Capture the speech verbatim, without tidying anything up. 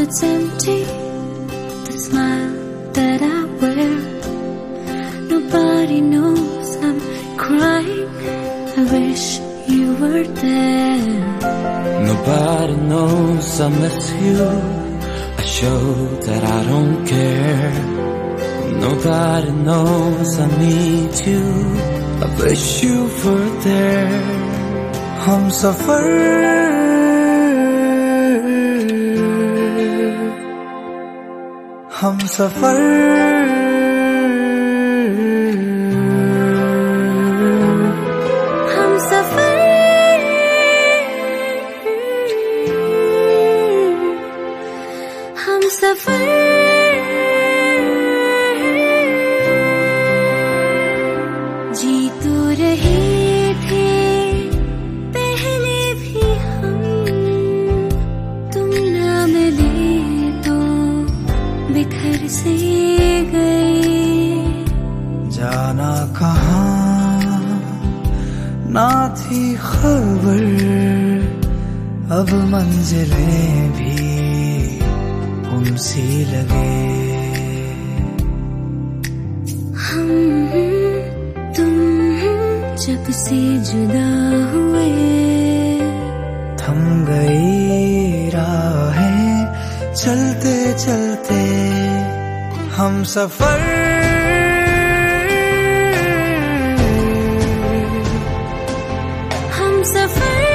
it's empty, the smile that I wear. Nobody knows I'm crying, I wish you were there. Nobody knows I miss you, I show that I don't care. Nobody knows I need you, I wish you were there. हम सफर हम सफर हम सफर हम सफर जी तो रहे थे पहले भी हम, तुम ना मिले तो बिखर से गए। जाना कहाँ ना थी खबर, अब मंजिलें भी उनसी लगे। हम तुम जब से जुदा हुए, थम गई राहें चलते चलते। हम सफर हम सफर